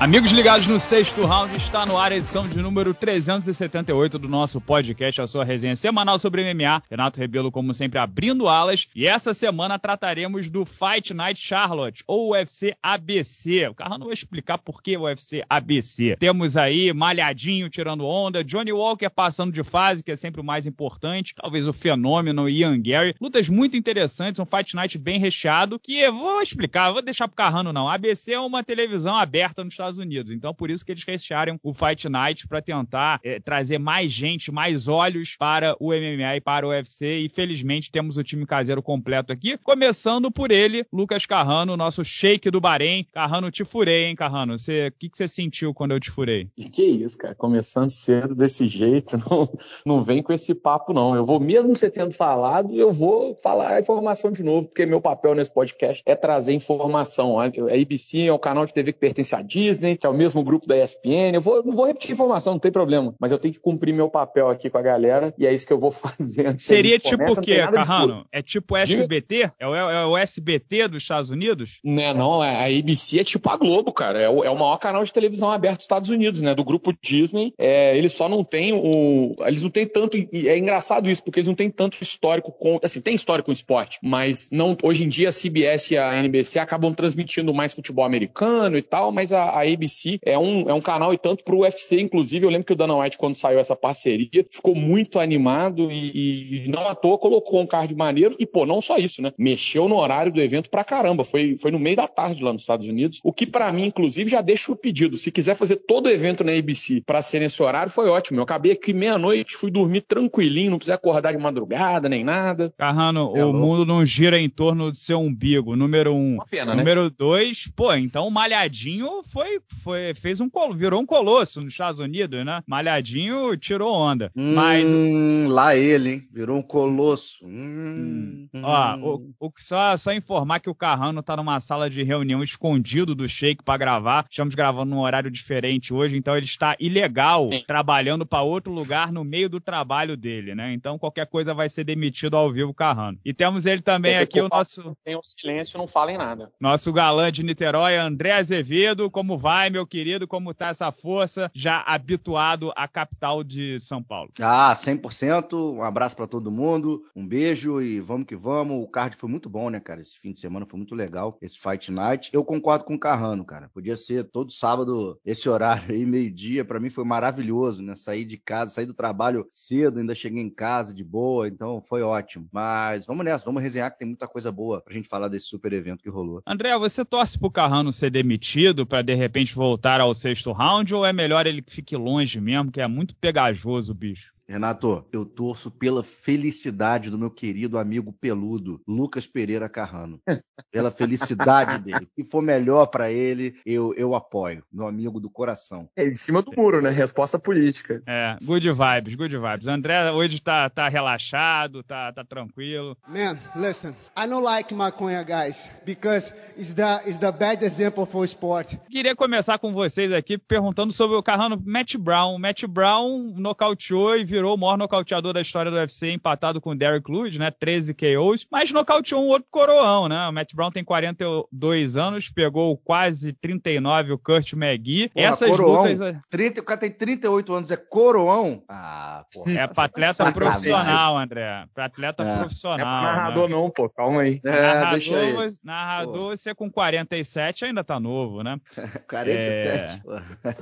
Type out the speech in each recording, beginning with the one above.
Amigos ligados no sexto round, está no ar a edição de número 378 do nosso podcast, a sua resenha semanal sobre MMA. Renato Rebelo, como sempre, abrindo alas. E essa semana trataremos do Fight Night Charlotte, ou UFC ABC. O Carrano vai explicar por que o UFC ABC. Temos aí Malhadinho tirando onda, Johnny Walker passando de fase, que é sempre o mais importante. Talvez o fenômeno Ian Gary. Lutas muito interessantes, um Fight Night bem recheado, que eu vou explicar, vou deixar pro Carrano não. A ABC é uma televisão aberta nos Estados Unidos, então por isso que eles rechearam o Fight Night para tentar trazer mais gente, mais olhos para o MMA e para o UFC, e felizmente temos o time caseiro completo aqui, começando por ele, Lucas Carrano, nosso sheik do Bahrein. Carrano, te furei, hein, Carrano? O que você sentiu quando eu te furei? Que isso, cara, começando cedo desse jeito, não vem com esse papo não, eu vou, mesmo você tendo falado, eu vou falar a informação de novo, porque meu papel nesse podcast é trazer informação. A ABC é um canal de TV que pertence à Disney, que é o mesmo grupo da ESPN. Não vou repetir informação, não tem problema. Mas eu tenho que cumprir meu papel aqui com a galera e é isso que eu vou fazer. Seria tipo o quê, Carrano? É tipo SBT? É o SBT dos Estados Unidos? Não, a ABC é tipo a Globo, cara. É o maior canal de televisão aberto dos Estados Unidos, né? Do grupo Disney. Eles só não têm eles não têm tanto... É engraçado isso, porque eles não têm tanto histórico com... Assim, tem histórico com esporte, mas não, hoje em dia a CBS e a NBC acabam transmitindo mais futebol americano e tal, mas a ABC é um canal e tanto pro UFC, inclusive, eu lembro que o Dana White, quando saiu essa parceria, ficou muito animado e não à toa colocou um card maneiro e, não só isso, né? Mexeu no horário do evento pra caramba, foi no meio da tarde lá nos Estados Unidos, o que pra mim, inclusive, já deixa o pedido. Se quiser fazer todo o evento na ABC pra ser nesse horário, foi ótimo. Eu acabei aqui meia-noite, fui dormir tranquilinho, não precisei acordar de madrugada, nem nada. Carrano, o mundo não gira em torno do seu umbigo, número 1. Uma pena, número 2, então o Malhadinho virou um colosso nos Estados Unidos, né? Malhadinho tirou onda. Mas lá ele, hein? Virou um colosso. Só informar que o Carrano tá numa sala de reunião escondido do Sheik pra gravar. Estamos gravando num horário diferente hoje, então ele está ilegal, trabalhando pra outro lugar no meio do trabalho dele, né? Então qualquer coisa vai ser demitido ao vivo, Carrano. E temos ele também aqui, o nosso... Tem um silêncio, não falem nada. Nosso galã de Niterói, André Azevedo. Como vai, meu querido? Como tá essa força? Já habituado à capital de São Paulo. 100%. Um abraço pra todo mundo. Um beijo e vamos que vamos. O card foi muito bom, né, cara? Esse fim de semana foi muito legal. Esse Fight Night. Eu concordo com o Carrano, cara. Podia ser todo sábado esse horário aí, meio-dia. Pra mim foi maravilhoso, né? Sair de casa, sair do trabalho cedo, ainda cheguei em casa de boa. Então foi ótimo. Mas vamos nessa. Vamos resenhar que tem muita coisa boa pra gente falar desse super evento que rolou. André, você torce pro Carrano ser demitido pra de repente voltar ao sexto round, ou é melhor ele que fique longe mesmo, que é muito pegajoso o bicho? Renato, eu torço pela felicidade do meu querido amigo peludo, Lucas Pereira Carrano. Pela felicidade dele. Se for melhor pra ele, eu apoio. Meu amigo do coração. É em cima do muro, né? Resposta política. Good vibes. André hoje tá relaxado, tá tranquilo. Man, listen, I don't like maconha, guys, because it's the bad example for sport. Queria começar com vocês aqui perguntando sobre o Carrano Matt Brown. Matt Brown nocauteou e virou o maior nocauteador da história do UFC, empatado com o Derrick Lewis, né? 13 KOs, mas nocauteou um outro coroão, né? O Matt Brown tem 42 anos, pegou quase 39 o Kurt McGee. Essas coroão, lutas... O cara tem 38 anos, é coroão? Porra. É pra atleta profissional, André. Pra atleta profissional. Não é pro narrador, né? Não, pô, calma aí. Deixa aí. Narrador, você com 47 ainda tá novo, né? 47, pô.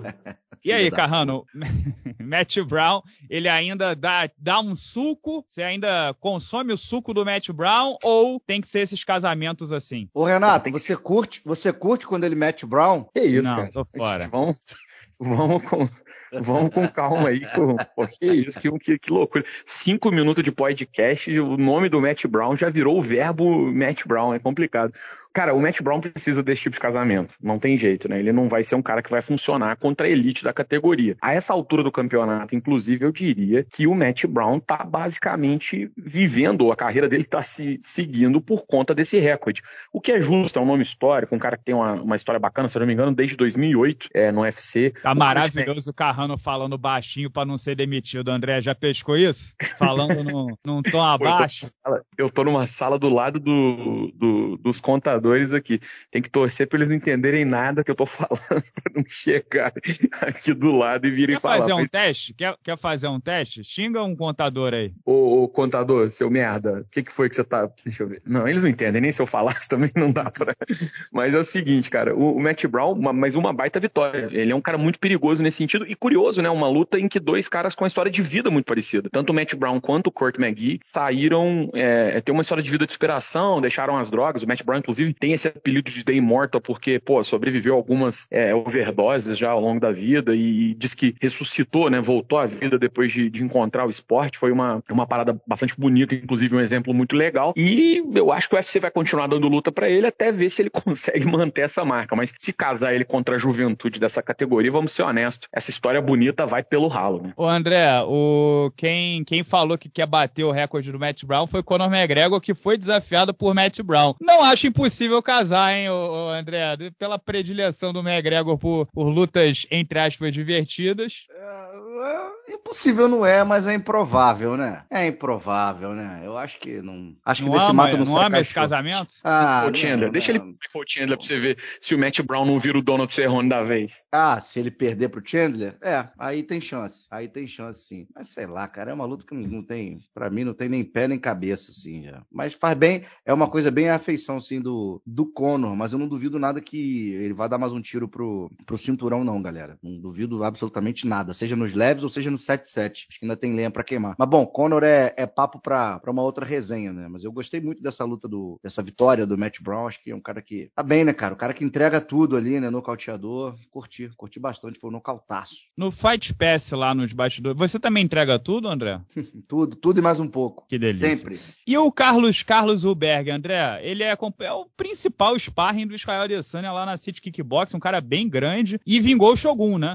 E aí, Carrano, Matt Brown, ele ainda dá um suco? Você ainda consome o suco do Matt Brown ou tem que ser esses casamentos assim? Ô, Renato, você curte quando ele Matt Brown? Que isso, não, cara? Tô fora. Vamos com calma aí. Pô, que isso, que loucura. 5 minutos de podcast, o nome do Matt Brown já virou o verbo Matt Brown, é complicado. Cara, o Matt Brown precisa desse tipo de casamento, não tem jeito, né? Ele não vai ser um cara que vai funcionar contra a elite da categoria. A essa altura do campeonato, inclusive, eu diria que o Matt Brown tá basicamente vivendo, a carreira dele tá se seguindo por conta desse recorde. O que é justo, é um nome histórico, um cara que tem uma história bacana, se eu não me engano, desde 2008, no UFC. Tá maravilhoso o Carrano falando baixinho pra não ser demitido. André, já pescou isso? Falando num tom abaixo? Eu tô numa sala do lado dos contadores comentadores aqui. Tem que torcer pra eles não entenderem nada que eu tô falando, pra não chegar aqui do lado e virem falar. Quer fazer um teste? Quer fazer um teste? Xinga um contador aí. Ô, contador, seu merda, o que foi que você tá... Deixa eu ver. Não, eles não entendem, nem se eu falasse também não dá pra... Mas é o seguinte, cara, o Matt Brown, mas uma baita vitória. Ele é um cara muito perigoso nesse sentido e curioso, né? Uma luta em que dois caras com uma história de vida muito parecida. Tanto o Matt Brown quanto o Kurt McGee saíram, tem uma história de vida de superação, deixaram as drogas. O Matt Brown, inclusive, tem esse apelido de The Immortal porque, sobreviveu algumas overdoses já ao longo da vida e diz que ressuscitou, né? Voltou à vida depois de encontrar o esporte. Foi uma parada bastante bonita, inclusive um exemplo muito legal. E eu acho que o UFC vai continuar dando luta pra ele até ver se ele consegue manter essa marca. Mas se casar ele contra a juventude dessa categoria, vamos ser honestos, essa história bonita vai pelo ralo, né? Ô André, quem falou que quer bater o recorde do Matt Brown foi Conor McGregor, que foi desafiado por Matt Brown. Não acho impossível casar, hein, ô André? Pela predileção do McGregor por lutas, entre aspas, divertidas. Impossível não é, mas é improvável, né? É improvável, né? Eu acho que não... Acho que não desse ama, mato não ama esse casamento? Ô, Chandler, deixa ele perder o Chandler pra você ver se o Matt Brown não vira o Donald Cerrone da vez. Se ele perder pro Chandler, aí tem chance. Aí tem chance, sim. Mas sei lá, cara, é uma luta que não tem... Pra mim, não tem nem pé nem cabeça, assim, já. Mas faz bem... É uma coisa bem a afeição, assim, do Conor. Mas eu não duvido nada que ele vá dar mais um tiro pro cinturão, não, galera. Não duvido absolutamente nada. Seja nos leves ou seja no 7-7. Acho que ainda tem lenha pra queimar. Mas, bom, Conor é papo pra uma outra resenha, né? Mas eu gostei muito dessa luta, dessa vitória do Matt Brown. Acho que é um cara que... Tá bem, né, cara? O cara que entrega tudo ali, né? Nocauteador. Curti bastante. Foi um nocautaço. No Fight Pass lá nos bastidores, você também entrega tudo, André? Tudo e mais um pouco. Que delícia. Sempre. E o Carlos Huberg, André, ele é o principal sparring do Israel Adesanya lá na City Kickbox, um cara bem grande, e vingou o Shogun, né?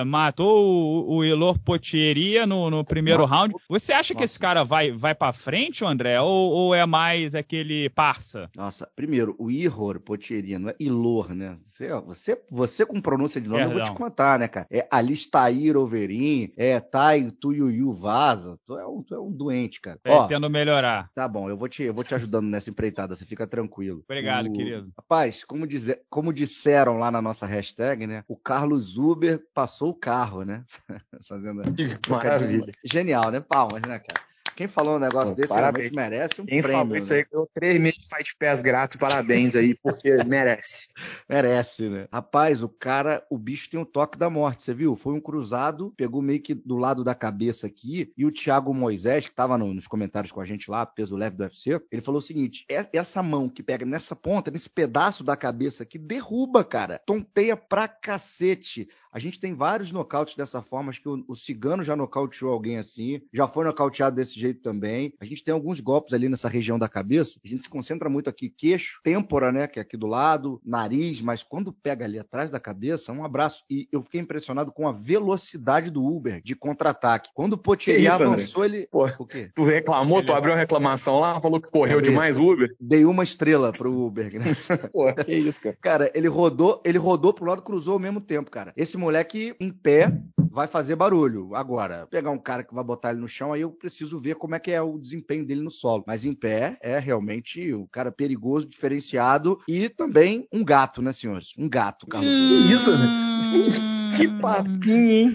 Matou o Ilor Potieria no primeiro round. Você acha que esse cara vai pra frente, André? Ou é mais aquele parça? Nossa, primeiro, o Ilor Potieria, não é Ilor, né? Você com pronúncia de nome, eu vou te contar, né, cara? É Alistair Overeem, Tai Tuiuiu Vaza. Tu é um doente, cara. Pretendo melhorar. Tá bom, eu vou te ajudando nessa empreitada, você fica tranquilo. Obrigado, querido. Rapaz, como disseram lá na nossa hashtag, né? O Carlos Uber passou o carro, né? Fazendo... Maravilha. Genial, né? Palmas, né, cara? Quem falou um negócio desse realmente merece um prêmio. Quem falou isso aí ganhou 3 meses de Fight Pass grátis, parabéns aí, porque merece. Merece, né? Rapaz, o bicho tem um toque da morte, você viu? Foi um cruzado, pegou meio que do lado da cabeça aqui, e o Thiago Moisés, que tava nos comentários com a gente lá, peso leve do UFC, ele falou o seguinte, essa mão que pega nessa ponta, nesse pedaço da cabeça aqui, derruba, cara. Tonteia pra cacete. A gente tem vários nocautes dessa forma, acho que o Cigano já nocauteou alguém assim, já foi nocauteado desse jeito também. A gente tem alguns golpes ali nessa região da cabeça, a gente se concentra muito aqui, queixo, têmpora, né, que é aqui do lado, nariz, mas quando pega ali atrás da cabeça, um abraço. E eu fiquei impressionado com a velocidade do Uber de contra-ataque. Quando o Potieria avançou, André? O quê? Tu reclamou, tu abriu a reclamação lá, falou que correu demais o Uber? Dei uma estrela pro Uber, né? Pô, que isso, cara. Cara, ele rodou pro lado, cruzou ao mesmo tempo, cara. Esse moleque em pé vai fazer barulho. Agora, pegar um cara que vai botar ele no chão, aí eu preciso ver como é que é o desempenho dele no solo. Mas em pé é realmente um cara perigoso, diferenciado e também um gato, né, senhores? Um gato, Carlos. Que isso, né? Que papinho, hein?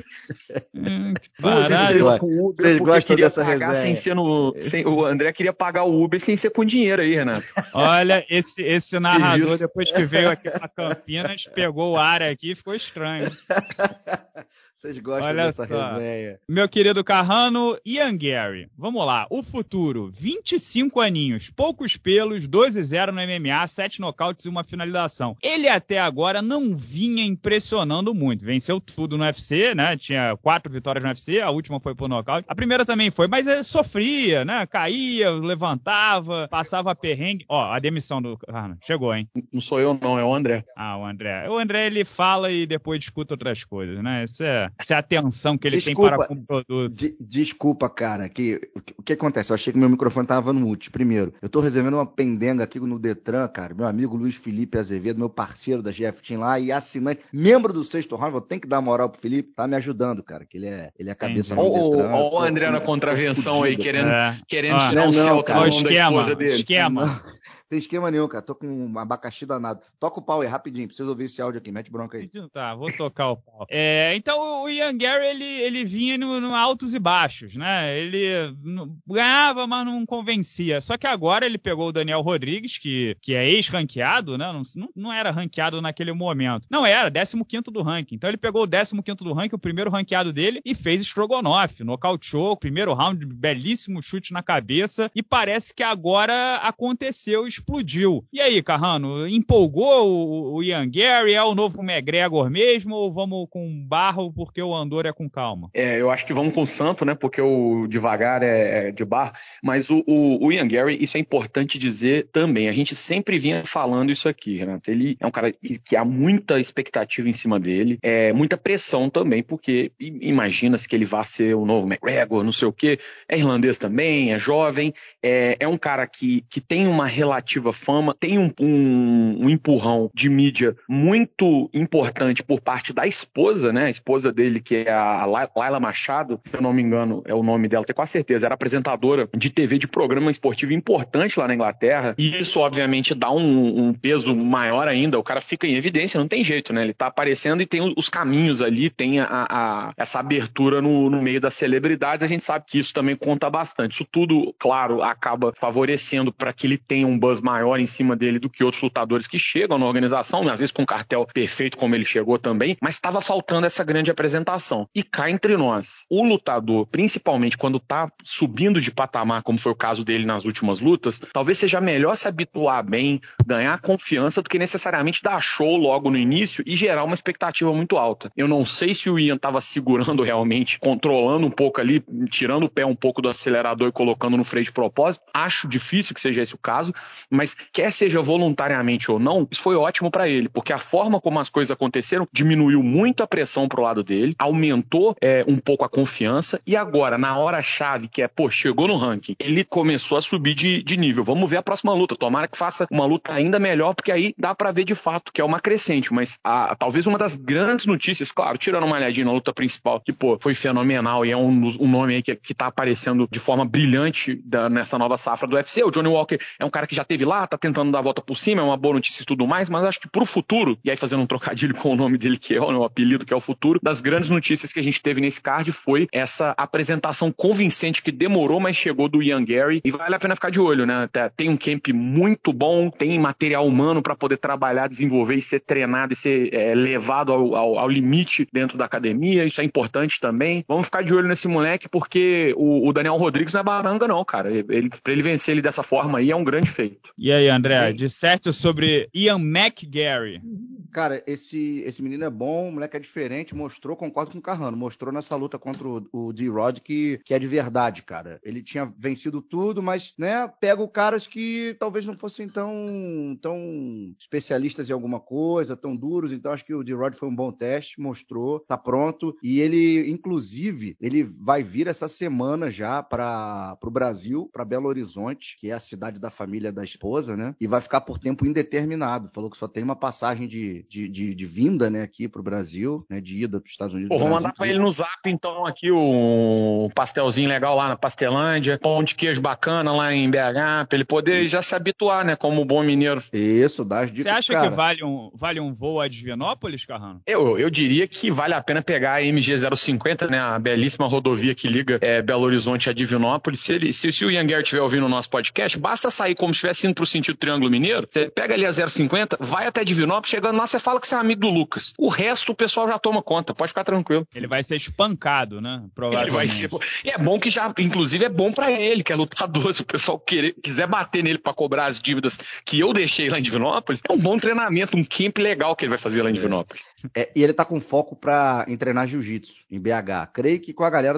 Duas estrelas com o Uber, porque queria pagar sem ser o André queria pagar o Uber sem ser com dinheiro aí, Renato. Olha, esse narrador, depois que veio aqui pra Campinas, pegou o ar aqui e ficou estranho. Vocês gostam dessa resenha. Meu querido Carrano, Ian Gary. Vamos lá. O futuro. 25 aninhos. Poucos pelos. 12-0 no MMA. 7 nocautes e uma finalização. Ele até agora não vinha impressionando muito. Venceu tudo no UFC, né? Tinha 4 vitórias no UFC. A última foi por nocaute. A primeira também foi. Mas ele sofria, né? Caía, levantava, passava perrengue. A demissão do Carrano. Chegou, hein? Não sou eu não, é o André. O André. O André, ele fala e depois discuta outras coisas, né? Essa é a atenção que ele tem para com o produto. Desculpa, cara, o que acontece? Eu achei que meu microfone tava no mute. Primeiro, eu tô resolvendo uma pendenga aqui no Detran, cara. Meu amigo Luiz Felipe Azevedo, meu parceiro da GF Team lá e assinante, membro do Sexto Round, vou ter que dar moral pro Felipe, tá me ajudando, cara, que ele é a cabeça no Detran. Olha o André na contravenção aí, querendo tirar o Celta da esposa dele. Esquema. Tem esquema nenhum, cara. Tô com um abacaxi danado. Toca o pau aí, rapidinho. Preciso ouvir esse áudio aqui. Mete bronca aí. Tá, vou tocar o pau. Então, o Ian Gary, ele vinha no altos e baixos, né? Ele ganhava, mas não convencia. Só que agora ele pegou o Daniel Rodrigues, que é ex-ranqueado, né? Não era ranqueado naquele momento. Não era, 15º do ranking. Então ele pegou o 15º do ranking, o primeiro ranqueado dele, e fez Strogonoff, nocauteou, primeiro round, belíssimo chute na cabeça, e parece que agora aconteceu, explodiu. E aí, Carrano, empolgou o Ian Gary? É o novo McGregor mesmo, ou vamos com barro porque o Andor é com calma? Eu acho que vamos com o santo, né? Porque o devagar é de barro. Mas o Ian Gary, isso é importante dizer também. A gente sempre vinha falando isso aqui, Renato. Ele é um cara que há muita expectativa em cima dele, muita pressão também, porque imagina-se que ele vá ser o novo McGregor, não sei o quê. É irlandês também, é jovem, é um cara que tem uma relativa fama, tem um empurrão de mídia muito importante por parte da esposa, né? A esposa dele, que é a Laila Machado, se eu não me engano, é o nome dela, tenho quase certeza, era apresentadora de TV de programa esportivo importante lá na Inglaterra, e isso obviamente dá um peso maior ainda, o cara fica em evidência, não tem jeito, né? Ele tá aparecendo e tem os caminhos ali, tem essa abertura no meio das celebridades, a gente sabe que isso também conta bastante. Isso tudo, claro, acaba favorecendo para que ele tenha um buzz maior em cima dele do que outros lutadores que chegam na organização, às vezes com um cartel perfeito como ele chegou também, mas estava faltando essa grande apresentação. E cá entre nós, o lutador, principalmente quando tá subindo de patamar, como foi o caso dele nas últimas lutas, talvez seja melhor se habituar bem, ganhar confiança do que necessariamente dar show logo no início e gerar uma expectativa muito alta. Eu não sei se o Ian estava segurando realmente, controlando um pouco ali, tirando o pé um pouco do acelerador e colocando no freio de propósito. Acho difícil que seja esse o caso, mas quer seja voluntariamente ou não, isso foi ótimo para ele, porque a forma como as coisas aconteceram diminuiu muito a pressão pro lado dele, aumentou um pouco a confiança, e agora, na hora-chave, que chegou no ranking, ele começou a subir de nível. Vamos ver a próxima luta, tomara que faça uma luta ainda melhor, porque aí dá pra ver de fato que é uma crescente, mas talvez uma das grandes notícias, claro, tirando uma olhadinha na luta principal, que foi fenomenal e é um nome aí que tá aparecendo de forma brilhante nessa nova safra do UFC. O Johnny Walker é um cara que já teve lá, tá tentando dar a volta por cima, é uma boa notícia e tudo mais, mas acho que pro futuro, e aí fazendo um trocadilho com o nome dele, que é o apelido, que é o futuro, das grandes notícias que a gente teve nesse card foi essa apresentação convincente que demorou, mas chegou do Ian Gary, e vale a pena ficar de olho, né? Tem um camp muito bom, tem material humano para poder trabalhar, desenvolver e ser treinado e ser levado ao limite dentro da academia, isso é importante também. Vamos ficar de olho nesse moleque, porque o Daniel Rodrigues não é baranga não, cara. Pra ele vencer ele dessa forma aí é um grande feito. E aí, André, disserte sobre Ian McGary. Cara, esse menino é bom, o moleque é diferente, concordo com o Carrano, mostrou nessa luta contra o D-Rod que é de verdade, cara. Ele tinha vencido tudo, mas, né, pega caras que talvez não fossem tão especialistas em alguma coisa, tão duros, então acho que o D-Rod foi um bom teste, mostrou, tá pronto, e ele, inclusive, ele vai vir essa semana já pro Brasil, pra Belo Horizonte, que é a cidade da família da esposa, né, e vai ficar por tempo indeterminado. Falou que só tem uma passagem de vinda, né, aqui pro Brasil, né, de ida pros Estados Unidos. Vou mandar pra ele no zap, então, aqui um pastelzinho legal lá na Pastelândia, pão de queijo bacana lá em BH, pra ele poder já se habituar, né, como bom mineiro. Isso, dá as dicas. Você acha que vale um voo a Divinópolis, Carrano? Eu diria que vale a pena pegar a MG-050, né, a belíssima rodovia que liga Belo Horizonte a Divinópolis. Se o Ian Gary estiver ouvindo o nosso podcast, basta sair como se estivesse indo pro sentido Triângulo Mineiro, você pega ali a 050, vai até Divinópolis, chegando lá, você fala que você é amigo do Lucas. O resto o pessoal já toma conta, pode ficar tranquilo. Ele vai ser espancado, né? Provavelmente. Ele vai ser. E é bom que inclusive é bom pra ele, que é lutador. Se o pessoal quiser bater nele pra cobrar as dívidas que eu deixei lá em Divinópolis, é um bom treinamento, um camp legal que ele vai fazer lá em Divinópolis. E ele tá com foco em treinar jiu-jitsu em BH. Creio que com a galera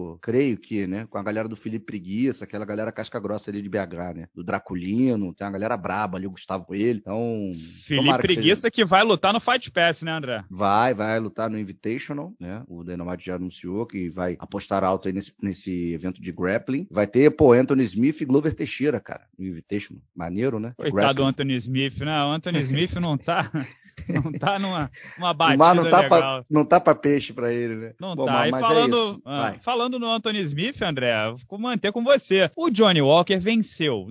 com a galera do Felipe Preguiça, aquela galera casca grossa ali de BH, né? Do Draculino, tem uma galera braba ali, o Gustavo Coelho. Então, Felipe Preguiça que vai lutar no Fight Pass, né, André? Vai lutar no Invitational, né? O Dynamite já anunciou que vai apostar alto aí nesse evento de grappling. Vai ter, Anthony Smith e Glover Teixeira, cara, no Invitational. Maneiro, né? Coitado do Anthony Smith, né? O Anthony Smith não tá Não tá numa O batida mar não tá legal. não tá pra peixe pra ele, né? Não Bom, tá. E mas falando, é isso. Vai. falando no Anthony Smith, André, vou manter com você. O Johnny Walker venceu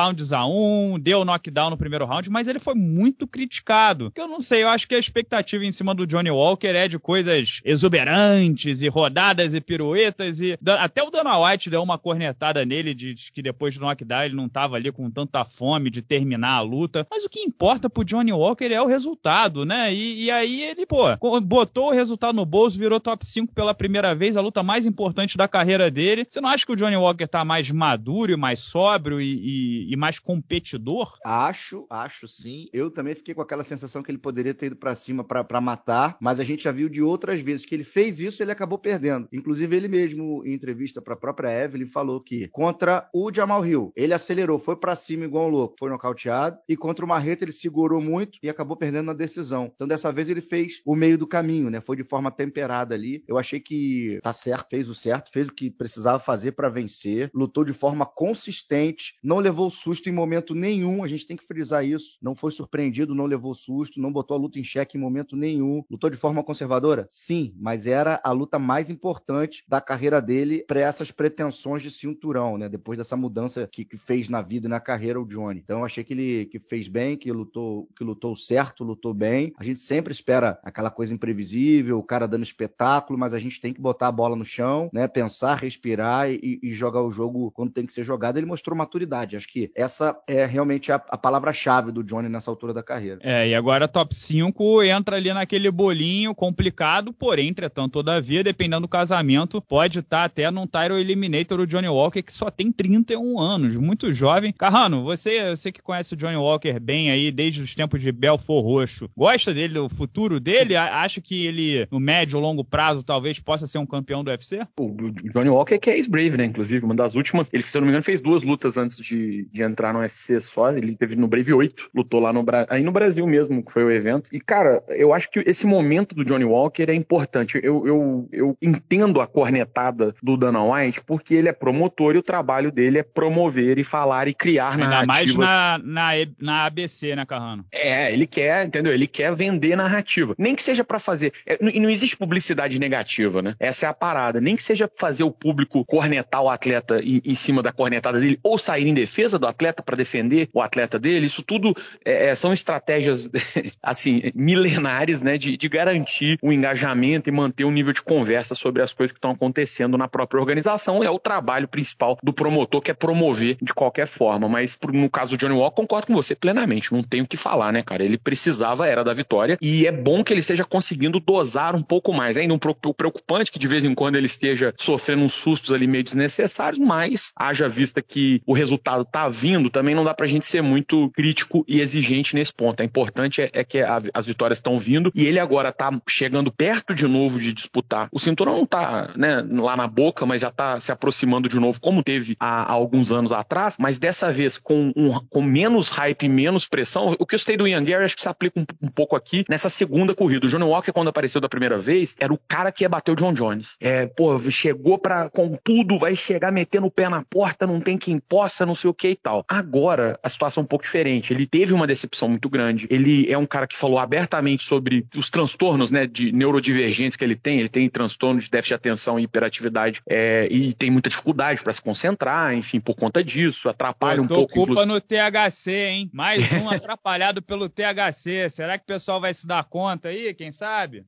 2-1, deu knockdown no primeiro round, mas ele foi muito criticado. Que eu não sei, eu acho que a expectativa em cima do Johnny Walker é de coisas exuberantes e rodadas e piruetas e até o Dana White deu uma cornetada nele de que depois do knockdown ele não tava ali com tanta fome de terminar a luta. Mas o que importa pro Johnny Walker é o resultado, né? E aí ele, botou o resultado no bolso, virou top 5 pela primeira vez, a luta mais importante da carreira dele. Você não acha que o Johnny Walker tá mais maduro e mais sóbrio e mais competidor? Acho sim. Eu também fiquei com aquela sensação que ele poderia ter ido pra cima pra matar, mas a gente já viu de outras vezes que ele fez isso e ele acabou perdendo. Inclusive ele mesmo, em entrevista pra própria Evelyn, falou que contra o Jamal Hill, ele acelerou, foi pra cima igual um louco, foi nocauteado, e contra o Marreta ele segurou muito e acabou perdendo na decisão. Então dessa vez ele fez o meio do caminho, né? Foi de forma temperada ali. Eu achei que tá certo, fez o que precisava fazer pra vencer, lutou de forma consistente, não levou susto em momento nenhum, a gente tem que frisar isso, não foi surpreendido, não levou susto, não botou a luta em xeque em momento nenhum, lutou de forma conservadora? Sim, mas era a luta mais importante da carreira dele para essas pretensões de cinturão, né? Depois dessa mudança que fez na vida e na carreira o Johnny. Então eu achei que ele fez bem, que lutou certo, lutou bem. A gente sempre espera aquela coisa imprevisível, o cara dando espetáculo, mas a gente tem que botar a bola no chão, né? Pensar, respirar e jogar o jogo quando tem que ser jogado. Ele mostrou maturidade. Acho que essa é realmente a palavra-chave do Johnny nessa altura da carreira. E agora top 5 entra ali naquele bolinho complicado, porém, entretanto, todavia, dependendo do casamento, pode estar até num Title Eliminator o Johnny Walker, que só tem 31 anos, muito jovem. Carrano, você que conhece o Johnny Walker bem aí, desde os tempos de Belfort Roxo, gosta dele, do futuro dele? Acha que ele, no médio ou longo prazo, talvez possa ser um campeão do UFC? O Johnny Walker que é ex-Brave, né? Inclusive, uma das últimas. Ele, se eu não me engano, fez 2 lutas antes de entrar no UFC só. Ele teve no Brave 8, lutou lá aí no Brasil mesmo, que foi o evento. E, cara, eu acho que esse momento do Johnny Walker é importante. Eu entendo a cornetada do Dana White, porque ele é promotor e o trabalho dele é promover e falar e criar narrativas. Ainda mais na ABC, né, Carrano? Ele quer, entendeu? Ele quer vender narrativa. Nem que seja pra fazer... E não existe publicidade negativa, né? Essa é a parada. Nem que seja fazer o público cornetar o atleta em cima da cornetada dele, ou sair em defesa do atleta pra defender o atleta dele. Isso tudo são estratégias, assim, milenares, né? De garantir o engajamento e manter um nível de conversa sobre as coisas que estão acontecendo na própria organização. É o trabalho principal do promotor, que é promover de qualquer forma. Mas no caso do Johnny Walker, concordo com você plenamente. Não tenho o que falar, né, cara? Ele precisava, era da vitória, e é bom que ele esteja conseguindo dosar um pouco mais. É ainda um pouco preocupante que de vez em quando ele esteja sofrendo uns sustos ali meio desnecessários, mas haja vista que o resultado tá vindo, também não dá pra gente ser muito crítico e exigente nesse ponto. O importante é que as vitórias estão vindo, e ele agora tá chegando perto de novo de disputar. O cinturão não tá, né, lá na boca, mas já tá se aproximando de novo, como teve há alguns anos atrás, mas dessa vez com menos hype e menos pressão. O que eu citei do Ian Gary acho que se aplica um pouco aqui nessa segunda corrida. O Johnny Walker, quando apareceu da primeira vez, era o cara que ia bater o John Jones. Chegou com tudo, vai chegar metendo o pé na porta, não tem quem possa, não sei o que e tal. Agora, a situação é um pouco diferente. Ele teve uma decepção muito grande. Ele é um cara que falou abertamente sobre os transtornos, né, de neurodivergentes que ele tem transtorno de déficit de atenção e hiperatividade, e tem muita dificuldade para se concentrar, enfim, por conta disso, atrapalha um pouco. Culpa no THC, hein? Mais um atrapalhado pelo THC. Será que o pessoal vai se dar conta aí? Quem sabe?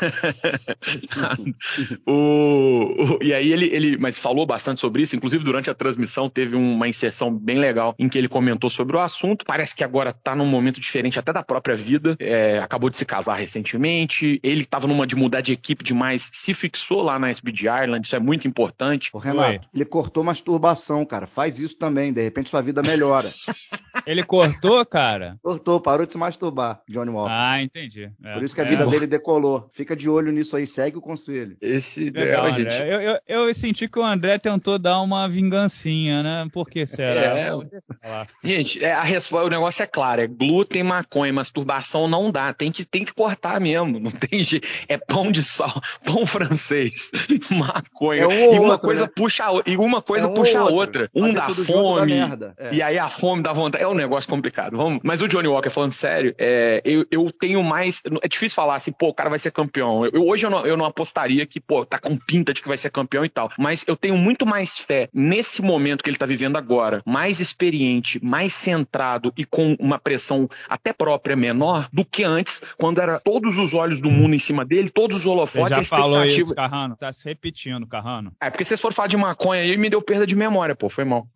E aí ele mas falou bastante sobre isso, inclusive durante a transmissão teve uma inserção bem legal em que ele comentou sobre o assunto. Parece que agora tá num momento diferente até da própria vida, acabou de se casar recentemente, ele tava numa de mudar de equipe demais, se fixou lá na SBG Ireland, isso é muito importante. Ô, Renato, ele cortou masturbação, cara, faz isso também, de repente sua vida melhora. Ele cortou, cara? Cortou, parou de se masturbar, Johnny Walker. Ah, entendi. Por isso que a vida dele decolou. Fica de olho nisso aí, segue o conselho. Legal, gente. Eu senti que o André tentou dar uma vingancinha, né? Por que será? Gente, o negócio é claro, glúten, maconha, masturbação não dá, tem que cortar mesmo, não tem jeito, é pão de sal, pão francês, maconha, e uma coisa puxa a outra, um dá fome, e aí a fome dá vontade, um negócio complicado. Mas o Johnny Walker, falando sério, eu tenho mais... É difícil falar assim, pô, o cara vai ser campeão. Hoje eu não apostaria que, pô, tá com pinta de que vai ser campeão e tal. Mas eu tenho muito mais fé nesse momento que ele tá vivendo agora, mais experiente, mais centrado e com uma pressão até própria menor do que antes, quando era todos os olhos do mundo em cima dele, todos os holofotes, Você já falou isso, Carrano. Tá se repetindo, Carrano. Porque vocês foram falar de maconha aí, me deu perda de memória, pô, foi mal.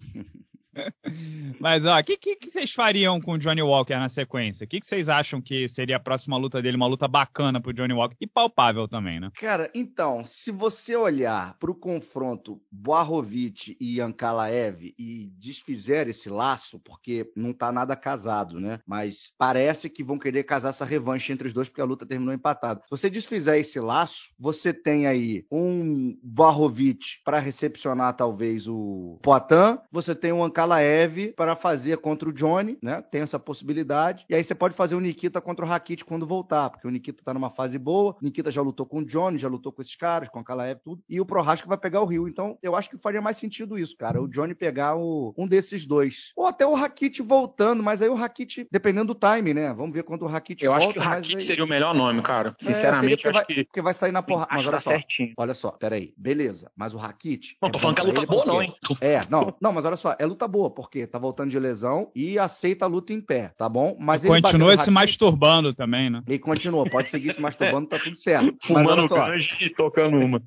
Mas, ó, o que vocês fariam com o Johnny Walker na sequência? O que vocês acham que seria a próxima luta dele? Uma luta bacana pro Johnny Walker e palpável também, né? Cara, então, se você olhar pro confronto Blachowicz e Ankalaev e desfizer esse laço, porque não tá nada casado, né? Mas parece que vão querer casar essa revanche entre os dois, porque a luta terminou empatada. Se você desfizer esse laço, você tem aí um Blachowicz para recepcionar talvez o Poatan, você tem um Ankalaev para fazer contra o Johnny, né? Tem essa possibilidade. E aí você pode fazer o Nikita contra o Rakic quando voltar, porque o Nikita tá numa fase boa, o Nikita já lutou com o Johnny, já lutou com esses caras, com o Ankalaev, tudo, e o Prochazka vai pegar o Rio. Então, eu acho que faria mais sentido isso, cara, o Johnny pegar um desses dois. Ou até o Rakic voltando, mas aí o Rakic, dependendo do time, né? Vamos ver quando o Rakic volta. Eu acho que o Rakic seria o melhor nome, cara. Sinceramente, eu acho que... Porque vai sair na porrada. Mas olha só, certinho. Olha só, peraí, beleza, mas o Rakic... Não, tô falando que é luta boa não, hein? Não, mas olha só, é luta boa, porque tá voltando de lesão e aceita a luta em pé, tá bom? Mas ele continua se masturbando também, né? Ele continua, pode seguir se masturbando, tá tudo certo. Fumando ganja e tocando uma.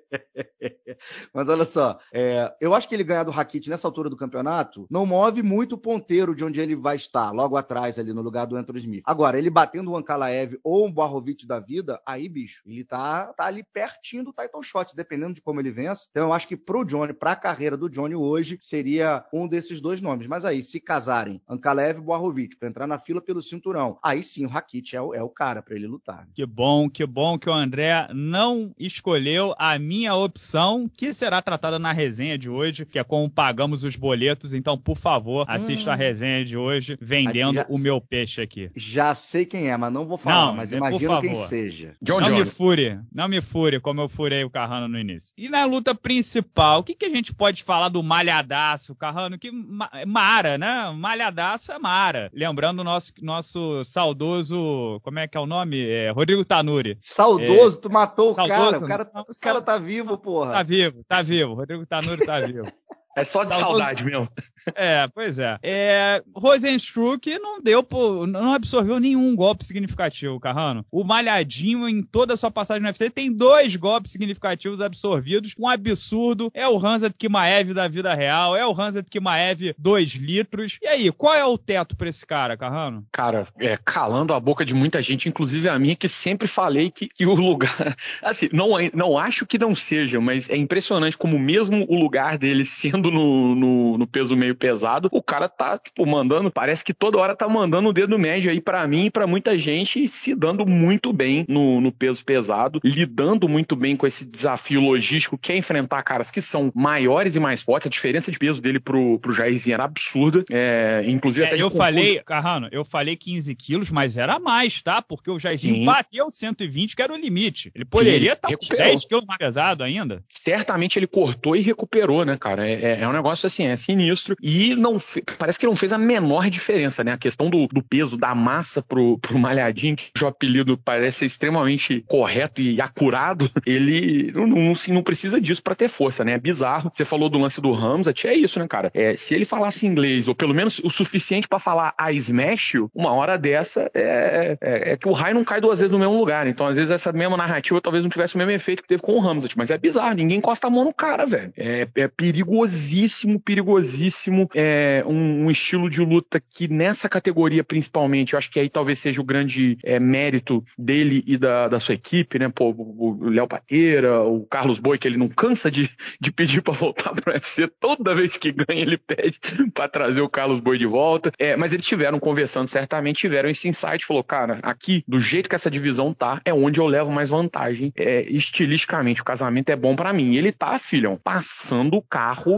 Mas olha só, eu acho que ele ganhar do Rakic nessa altura do campeonato não move muito o ponteiro de onde ele vai estar, logo atrás ali no lugar do Anthony Smith. Agora, ele batendo o Ankalaev ou um Blachowicz da vida, aí, bicho, ele tá ali pertinho do title shot, dependendo de como ele vence. Então eu acho que pro Johnny, pra carreira do Johnny hoje, seria um desses dois nomes. Mas aí, se casarem Ankalaev e Blachowicz pra entrar na fila pelo cinturão, aí sim o Rakic é o cara pra ele lutar. Que bom que o André não escolheu a minha opção, que será tratada na resenha de hoje, que é como pagamos os boletos. Então, por favor, assista a resenha de hoje, vendendo o meu peixe aqui. Já sei quem é, mas não vou falar, mas imagino quem seja. Não me fure, como eu furei o Carrano no início. E na luta principal, o que a gente pode falar do malhadaço, Carrano? Que Mara, né? Malhadaço é Mara. Lembrando o nosso saudoso, como é que é o nome? Rodrigo Tanuri. Saudoso? Tu matou saudoso, o cara tá vivo, porra. Tá vivo. Rodrigo Tanuri tá vivo. É só de saudade mesmo. Pois é. Rozenstruik não absorveu nenhum golpe significativo, Carrano. O Malhadinho, em toda a sua passagem no UFC, tem 2 golpes significativos absorvidos. Um absurdo. É o Khamzat Chimaev da vida real. É o Khamzat Chimaev 2 litros. E aí, qual é o teto pra esse cara, Carrano? Cara, calando a boca de muita gente, inclusive a minha, que sempre falei que o lugar... Assim, não acho que não seja, mas é impressionante como mesmo o lugar dele sendo no peso meio pesado, o cara tá, mandando, parece que toda hora tá mandando o dedo médio aí pra mim e pra muita gente, se dando muito bem no peso pesado, lidando muito bem com esse desafio logístico que é enfrentar caras que são maiores e mais fortes. A diferença de peso dele pro Jairzinho era absurda, inclusive até Carrano, eu falei 15 quilos, mas era mais, tá? Porque o Jairzinho bateu 120, que era o limite. Ele poderia estar com 10 quilos mais pesado ainda. Certamente ele cortou e recuperou, né, cara? É um negócio assim, é sinistro. E parece que não fez a menor diferença, né? A questão do peso, da massa pro Malhadinho, que o apelido parece ser extremamente correto e acurado, ele não precisa disso pra ter força, né? É bizarro. Você falou do lance do Khamzat, é isso, né, cara? Se ele falasse inglês, ou pelo menos o suficiente pra falar I smash you, uma hora dessa é que o raio não cai 2 vezes no mesmo lugar. Então, às vezes, essa mesma narrativa talvez não tivesse o mesmo efeito que teve com o Khamzat, mas é bizarro, ninguém encosta a mão no cara, velho. É perigosíssimo. Um estilo de luta que nessa categoria principalmente, eu acho que aí talvez seja o grande mérito dele e da sua equipe, né? Pô, o Léo Pateira, o Carlos Boi, que ele não cansa de pedir pra voltar pro UFC, toda vez que ganha ele pede pra trazer o Carlos Boi de volta, mas eles certamente tiveram esse insight, falou, cara, aqui, do jeito que essa divisão tá, é onde eu levo mais vantagem, estilisticamente, o casamento é bom pra mim, e ele tá, filhão, passando o carro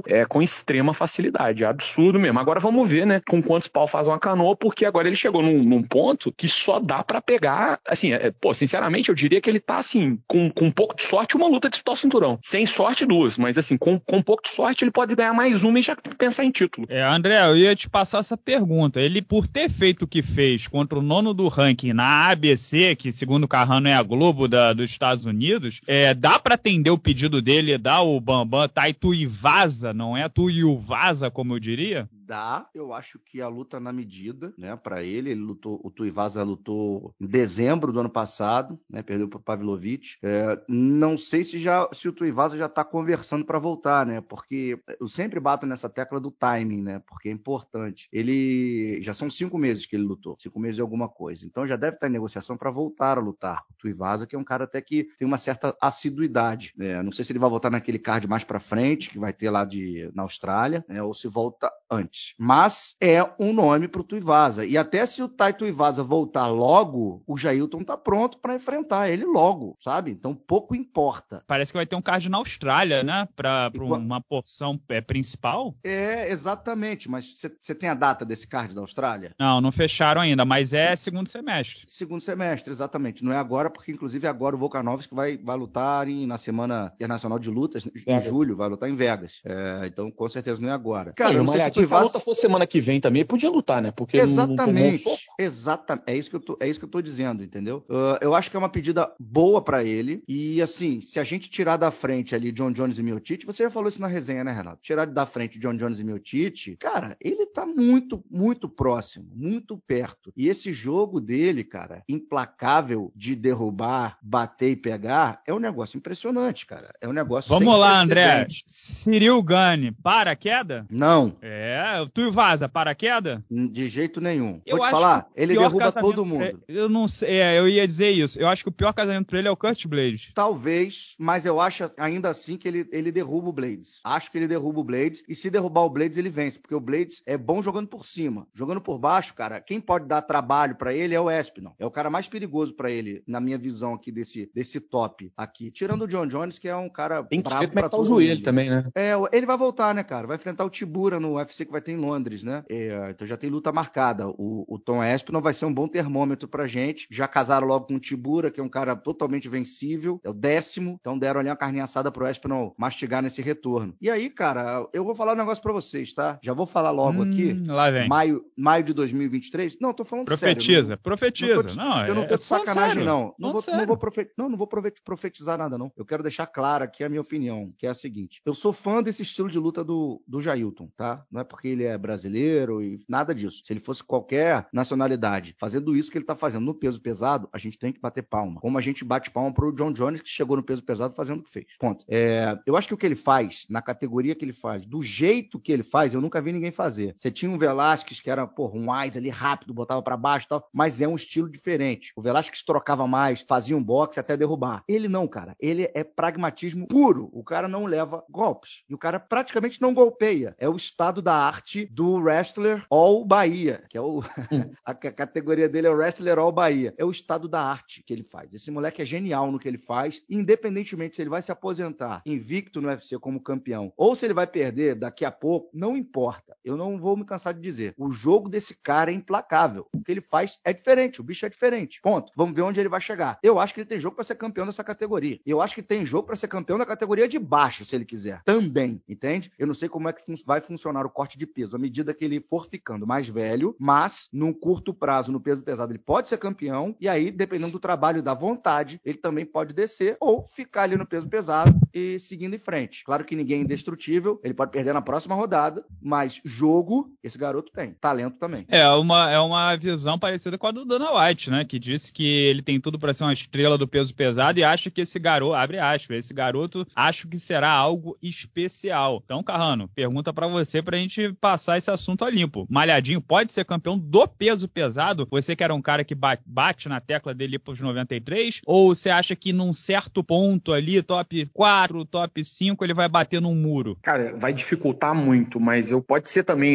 com extrema facilidade. É absurdo mesmo. Agora vamos ver, né, com quantos pau faz uma canoa, porque agora ele chegou num ponto que só dá pra pegar, assim, sinceramente, eu diria que ele tá, assim, com um pouco de sorte, uma luta de disputar o cinturão. Sem sorte, duas, mas assim, com um pouco de sorte, ele pode ganhar mais uma e já pensar em título. André, eu ia te passar essa pergunta. Ele, por ter feito o que fez contra o nono do ranking na ABC, que segundo o Carrano é a Globo dos Estados Unidos, dá pra atender o pedido dele, dar o Bambam Tai Tuivasa, não é Tuivasa, como eu diria? Dá, eu acho que a luta na medida, né, pra ele lutou, o Tuivasa lutou em dezembro do ano passado, né, perdeu pro Pavlovich. Não sei se o Tuivasa já tá conversando pra voltar, né, porque eu sempre bato nessa tecla do timing, né, porque é importante. Ele, já são 5 meses que ele lutou, 5 meses de alguma coisa, então já deve estar em negociação pra voltar a lutar. O Tuivasa, que é um cara até que tem uma certa assiduidade, né, não sei se ele vai voltar naquele card mais pra frente, que vai ter lá na Austrália, né, ou se volta antes. Mas é um nome pro Tuivasa. E até se o Tai Tuivasa voltar logo, o Jailton tá pronto para enfrentar ele logo, sabe? Então pouco importa. Parece que vai ter um card na Austrália, né? Pra uma porção principal. Exatamente. Mas você tem a data desse card da Austrália? Não fecharam ainda, mas é segundo semestre. Segundo semestre, exatamente. Não é agora, porque inclusive agora o Volkanovski vai lutar na Semana Internacional de Lutas, em julho, vai lutar em Vegas. Então com certeza não é agora. Cara, eu não sei se Tuivasa... Se a luta for semana que vem também, podia lutar, né? Porque exatamente, não tomou um soco. Exatamente. É isso que eu tô dizendo, entendeu? Eu acho que é uma pedida boa pra ele. E assim, se a gente tirar da frente ali John Jones e Miocic, você já falou isso na resenha, né, Renato? Tirar da frente John Jones e Miocic, cara, ele tá muito, muito próximo, muito perto. E esse jogo dele, cara, implacável de derrubar, bater e pegar, é um negócio impressionante, cara. É um negócio Vamos lá, André. Cyril Gane, para a queda? Não. Tuivasa, para a queda? De jeito nenhum. Vou te falar, ele derruba todo mundo. Eu não sei, eu ia dizer isso. Eu acho que o pior casamento pra ele é o Kurt Blades. Talvez, mas eu acho ainda assim que ele derruba o Blades. Acho que ele derruba o Blades, e se derrubar o Blades, ele vence, porque o Blades é bom jogando por cima. Jogando por baixo, cara, quem pode dar trabalho pra ele é o Espinal. É o cara mais perigoso pra ele, na minha visão aqui desse top aqui. Tirando o John Jones, que é um cara tem que ver como é que tá o joelho também, né? Ele vai voltar, né, cara? Vai enfrentar o Tibura no UFC que vai ter em Londres, né? Então já tem luta marcada. O Tom Espinal vai ser um bom termômetro pra gente. Já casaram logo com o Tibura, que é um cara totalmente vencível. É o 10º. Então deram ali uma carninha assada pro Espinal mastigar nesse retorno. E aí, cara, eu vou falar um negócio pra vocês, tá? Já vou falar logo aqui. Lá vem. Maio de 2023. Não, tô falando profetiza, sério. Profetiza. Eu não tô de sacanagem, não. Não vou profetizar nada, não. Eu quero deixar clara aqui a minha opinião, que é a seguinte. Eu sou fã desse estilo de luta do Jailton, tá? Não é porque ele é brasileiro e nada disso. Se ele fosse qualquer nacionalidade fazendo isso que ele tá fazendo no peso pesado, a gente tem que bater palma. Como a gente bate palma pro John Jones, que chegou no peso pesado fazendo o que fez. Ponto. Eu acho que o que ele faz, na categoria que ele faz, do jeito que ele faz, eu nunca vi ninguém fazer. Você tinha um Velasquez que era, um Wise ali rápido, botava pra baixo e tal, mas é um estilo diferente. O Velasquez trocava mais, fazia um boxe até derrubar. Ele não, cara. Ele é pragmatismo puro. O cara não leva golpes. E o cara praticamente não golpeia. É o estado da arte do wrestler all Bahia, que é a categoria dele é o wrestler all Bahia. É o estado da arte que ele faz. Esse moleque é genial no que ele faz, independentemente se ele vai se aposentar invicto no UFC como campeão ou se ele vai perder daqui a pouco, não importa. Eu não vou me cansar de dizer. O jogo desse cara é implacável. O que ele faz é diferente. O bicho é diferente. Ponto. Vamos ver onde ele vai chegar. Eu acho que ele tem jogo para ser campeão dessa categoria. Eu acho que tem jogo para ser campeão da categoria de baixo, se ele quiser. Também, entende? Eu não sei como é que vai funcionar o corte de peso à medida que ele for ficando mais velho, mas num curto prazo, no peso pesado, ele pode ser campeão, e aí, dependendo do trabalho e da vontade, ele também pode descer ou ficar ali no peso pesado e seguindo em frente. Claro que ninguém é indestrutível, ele pode perder na próxima rodada, mas jogo, esse garoto tem. Talento também. É uma visão parecida com a do Dana White, né? Que disse que ele tem tudo para ser uma estrela do peso pesado e acha que esse garoto, abre aspas, esse garoto acho que será algo especial. Então, Carrano, pergunta para você pra gente passar esse assunto a limpo. Malhadinho pode ser campeão do peso pesado? Você que era um cara que bate na tecla dele pros 93? Ou você acha que num certo ponto ali, top 4, top 5, ele vai bater num muro? Cara, vai dificultar muito, mas pode ser também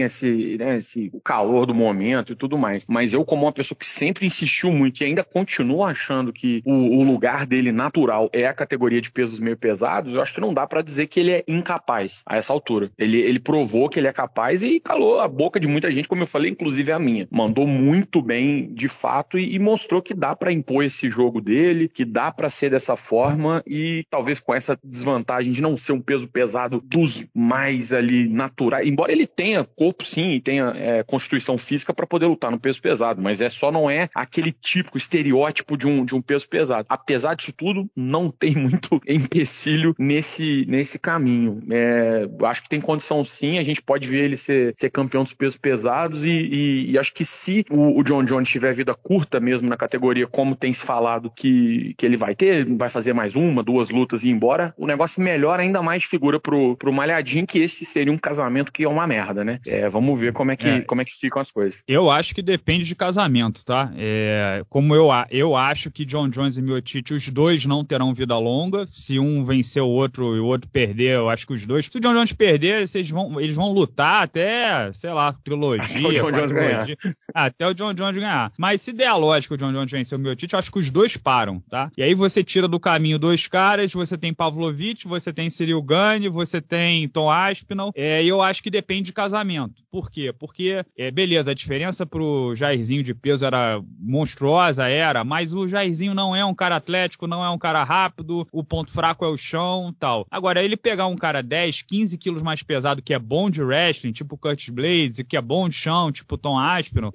o calor do momento e tudo mais. Mas eu, como uma pessoa que sempre insistiu muito e ainda continuo achando que o lugar dele natural é a categoria de pesos meio pesados, eu acho que não dá pra dizer que ele é incapaz a essa altura. Ele provou que ele é capaz e calou a boca de muita gente, como eu falei, inclusive a minha. Mandou muito bem, de fato, e mostrou que dá pra impor esse jogo dele, que dá pra ser dessa forma e talvez com essa desvantagem de não ser um peso pesado dos mais ali naturais, embora ele tenha corpo sim e tenha constituição física pra poder lutar no peso pesado, mas não é aquele típico estereótipo de um peso pesado. Apesar disso tudo, não tem muito empecilho nesse caminho. Acho que tem condição sim, a gente pode ver ele ser campeão dos pesos pesados e acho que se o John Jones tiver vida curta mesmo na categoria, como tem se falado que ele vai fazer mais 1, 2 lutas e ir embora, o negócio melhora ainda mais figura pro Malhadinho, que esse seria um casamento que é uma merda, né? Vamos ver como é que ficam as coisas. Eu acho que depende de casamento, tá? Como eu acho que John Jones e Miocic, os dois não terão vida longa. Se um vencer o outro e o outro perder, eu acho que os dois... Se o John Jones perder, eles vão lutar até, sei lá, trilogia. Até o John Jones ganhar. Até o John Jones ganhar. Mas se der a lógica o John Jones vencer o Miocic, eu acho que os dois param, tá? E aí você tira do caminho dois caras, você tem Pavlovich, você tem Ciryl Gane, você tem Tom Aspinall, e eu acho que depende de casamento. Por quê? Porque, beleza, a diferença pro Jairzinho de peso era monstruosa, mas o Jairzinho não é um cara atlético, não é um cara rápido, o ponto fraco é o chão e tal. Agora, ele pegar um cara 10, 15 quilos mais pesado, que é bom de wrestling, tipo Curtis Blades, que é bom de chão, tipo Tom Aspinall,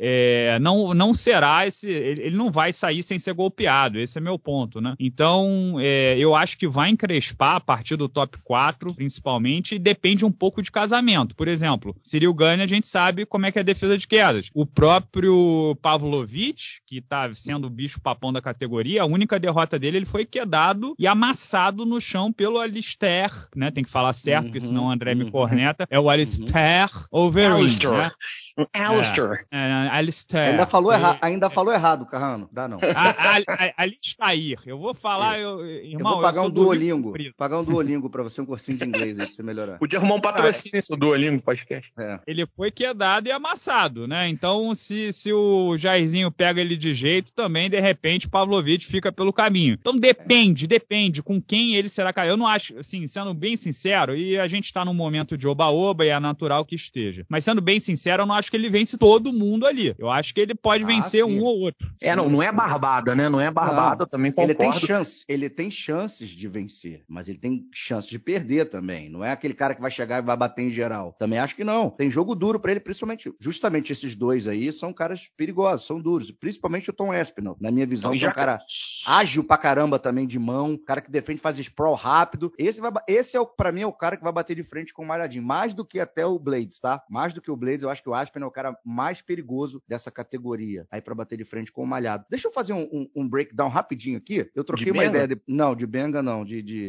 não será ele não vai sair sem ser golpeado, esse é meu ponto, né? Então, eu acho que vai encrespar a partir do top 4, principalmente, e depende um pouco de casamento. Por exemplo, Ciryl Gane, a gente sabe como é que é a defesa de quedas. O próprio Pavlovich, que tá sendo o bicho papão da categoria, a única derrota dele, ele foi quedado e amassado no chão pelo Alistair, né? Tem que falar certo, porque senão o André me corneta. É o Alistair Overeem, né? Alistair. Alistair. Ainda falou errado, Carrano. Dá não. Alistair. Eu vou falar, irmão, eu vou pagar um Duolingo. Pagar um Duolingo pra você, um cursinho de inglês aí, pra você melhorar. Podia arrumar um patrocínio nesse Duolingo podcast. Ele foi quedado e amassado, né? Então, se o Jairzinho pega ele de jeito, também, de repente, Pavlovich fica pelo caminho. Então, depende com quem ele será cara. Eu não acho, assim, sendo bem sincero, e a gente tá num momento de oba-oba e é natural que esteja. Mas, sendo bem sincero, eu não acho que ele vence todo mundo ali. Eu acho que ele pode vencer um ou outro. Não é barbada, né? Não é barbada, também concordo. Ele tem chances de vencer, mas ele tem chance de perder também. Não é aquele cara que vai chegar e vai bater em geral. Também acho que não. Tem jogo duro pra ele, principalmente. Justamente esses dois aí são caras perigosos, são duros. Principalmente o Tom Aspinall. Na minha visão, é um cara ágil pra caramba também de mão, cara que defende, faz sprawl rápido. Esse pra mim, é o cara que vai bater de frente com o Malhadinho. Mais do que até o Blades, tá? Mais do que o Blades, eu acho que o Aspinall é o cara mais perigoso dessa categoria. Aí pra bater de frente com o Malhado. Deixa eu fazer um breakdown rapidinho aqui. Eu troquei uma ideia. Não, de Benga não.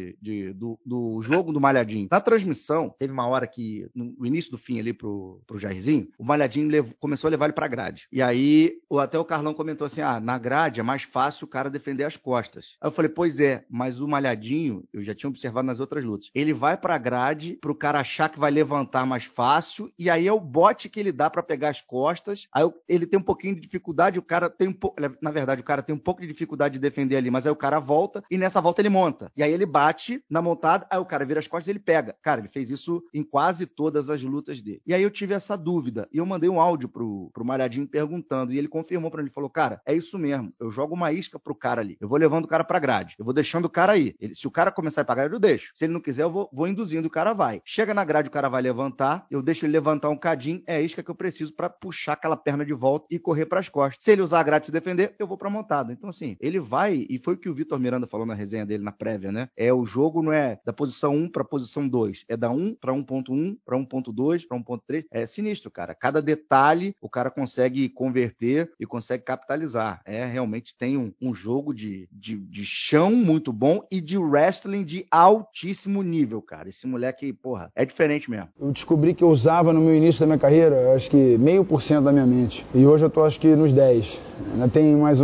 Do jogo do Malhadinho. Na transmissão, teve uma hora que, no início do fim ali pro Jairzinho, o Malhadinho começou a levar ele pra grade. E aí, até o Carlão comentou assim, na grade é mais fácil o cara defender as costas. Aí eu falei, pois é, mas o Malhadinho, eu já tinha observado nas outras lutas, ele vai pra grade pro cara achar que vai levantar mais fácil, e aí é o bote que ele dá pra pegar as costas, aí ele tem um pouquinho de dificuldade, o cara tem na verdade, o cara tem um pouco de dificuldade de defender ali, mas aí o cara volta, e nessa volta ele monta. E aí ele bate na montada, aí o cara vira as costas e ele pega. Cara, ele fez isso em quase todas as lutas dele. E aí eu tive essa dúvida, e eu mandei um áudio pro Malhadinho perguntando, e ele confirmou pra mim, ele falou, cara, é isso mesmo, eu jogo uma isca pro cara ali, eu vou levando o cara pra grade, eu vou deixando o cara aí. Se o cara começar a ir pra grade, eu deixo. Se ele não quiser, eu vou induzindo, o cara vai. Chega na grade, o cara vai levantar, eu deixo ele levantar um cadinho, é a isca que eu preciso pra puxar aquela perna de volta e correr pras costas. Se ele usar a grade se defender, eu vou pra montada. Então, assim, ele vai, e foi o que o Vitor Miranda falou na resenha dele, na prévia, né? O jogo não é da posição 1 pra posição 2, é da 1 pra 1.1, pra 1.2, pra 1.3. É sinistro, cara. Cada detalhe o cara consegue converter e consegue capitalizar. Realmente tem um jogo de chão muito bom e de wrestling de altíssimo nível, cara. Esse moleque, porra, é diferente mesmo. Eu descobri que eu usava no meu início da minha carreira, acho que 0,5% da minha mente. E hoje eu tô, acho que, nos 10%. Ainda tem mais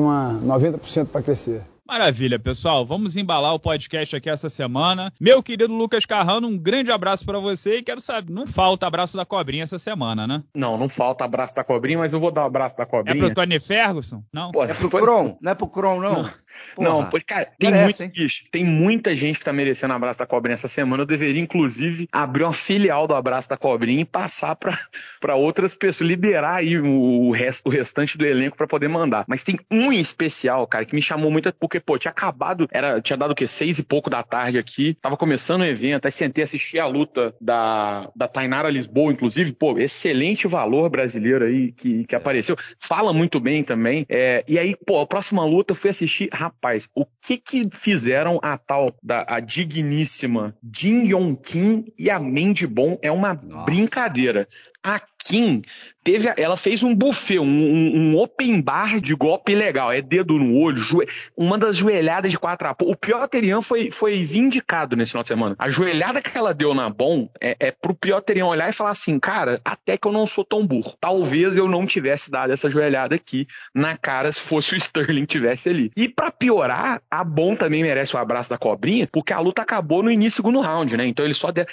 90% para crescer. Maravilha, pessoal. Vamos embalar o podcast aqui essa semana. Meu querido Lucas Carrano, um grande abraço pra você e quero saber, não falta abraço da cobrinha essa semana, né? Não falta abraço da cobrinha, mas eu vou dar um abraço da cobrinha. É pro Tony Ferguson? Não? É pro Kron? Não é pro Kron, não? Não, porque, cara, tem muita gente que tá merecendo abraço da cobrinha essa semana. Eu deveria, inclusive, abrir uma filial do abraço da cobrinha e passar pra outras pessoas, liberar aí o restante do elenco pra poder mandar. Mas tem um em especial, cara, que me chamou muito, porque, pô, tinha dado o quê? 6 e pouco da tarde aqui, tava começando o evento, aí sentei a assistir a luta da Tainara Lisboa, inclusive, pô, excelente valor brasileiro aí que apareceu, fala muito bem também, e aí, pô, a próxima luta eu fui assistir, rapaz, o que fizeram a digníssima Jin Yong Kim e a Mandy Bon é uma brincadeira. A Kim ela fez um buffet, um open bar de golpe legal, dedo no olho, uma das joelhadas de 4 apoios. O Pioterian foi vindicado nesse final de semana. A joelhada que ela deu na Bon é pro Pioterian olhar e falar assim, cara, até que eu não sou tão burro. Talvez eu não tivesse dado essa joelhada aqui na cara se fosse o Sterling que tivesse ali. E pra piorar, a Bon também merece o abraço da cobrinha, porque a luta acabou no início do segundo round, né? Então ele só deu...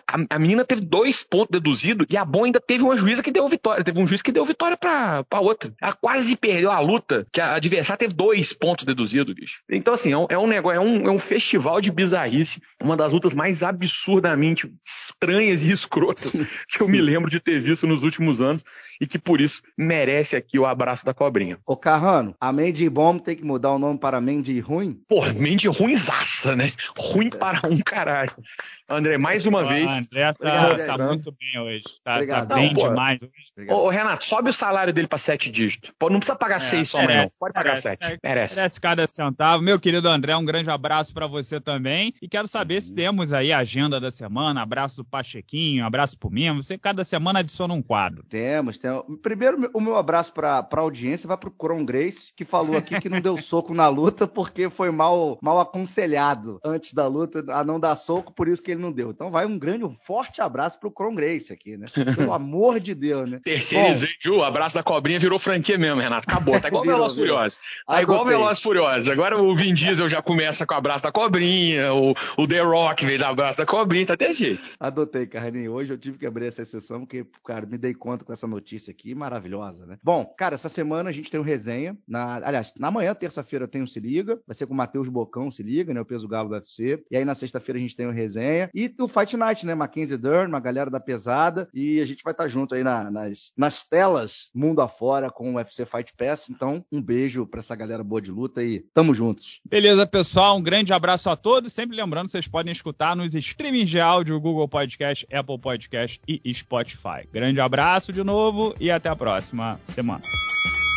A menina teve 2 pontos deduzidos e a Bon ainda teve uma juíza que deu vitória. Teve um juiz que deu vitória pra outra. Ela quase perdeu a luta, que a adversária teve 2 pontos deduzidos, bicho. Então, assim, é um negócio, é um festival de bizarrice, uma das lutas mais absurdamente estranhas e escrotas que eu me lembro de ter visto nos últimos anos e que, por isso, merece aqui o abraço da cobrinha. Ô, Carrano, a Mandy Bomb tem que mudar o nome para Mandy Ruim? Porra, Mandy ruinzaça, né? Ruim para um caralho. André, mais uma vez... André tá muito bem hoje. Tá bem demais hoje. Ô, Renato, sobe o salário dele pra 7 dígitos. Pô, não precisa pagar 6 só, não. Pode pagar 7. Merece cada centavo. Meu querido André, um grande abraço pra você também. E quero saber se temos aí a agenda da semana. Abraço do Pachequinho, abraço pro Mimo. Você cada semana adiciona um quadro. Temos. Primeiro, o meu abraço pra audiência vai pro Kron Grace, que falou aqui que não deu soco na luta porque foi mal aconselhado antes da luta a não dar soco, por isso que ele não deu. Então vai um forte abraço pro Kron Grace aqui, né? Pelo amor de Deus, né? Terceirizei, o abraço da cobrinha virou franquia mesmo, Renato. Acabou, tá igual Velozes Furiosos. Tá igual Velozes Furiosos. Agora o Vin Diesel já começa com o abraço da cobrinha, o The Rock veio dar abraço da cobrinha, tá desse jeito. Adotei, Carlinhos. Hoje eu tive que abrir essa exceção, porque, cara, me dei conta com essa notícia aqui, maravilhosa, né? Bom, cara, essa semana a gente tem um resenha. Aliás, na manhã, terça-feira, tem um Se Liga. Vai ser com o Matheus Bocão, Se Liga, né? O peso galo do UFC. E aí na sexta-feira a gente tem um resenha. E o Fight Night, né? Mackenzie Dern, uma galera da pesada. E a gente vai estar junto aí nas telas, mundo afora, com o UFC Fight Pass. Então, um beijo pra essa galera boa de luta e tamo juntos. Beleza, pessoal. Um grande abraço a todos. Sempre lembrando, vocês podem escutar nos streamings de áudio, Google Podcast, Apple Podcast e Spotify. Grande abraço de novo e até a próxima semana.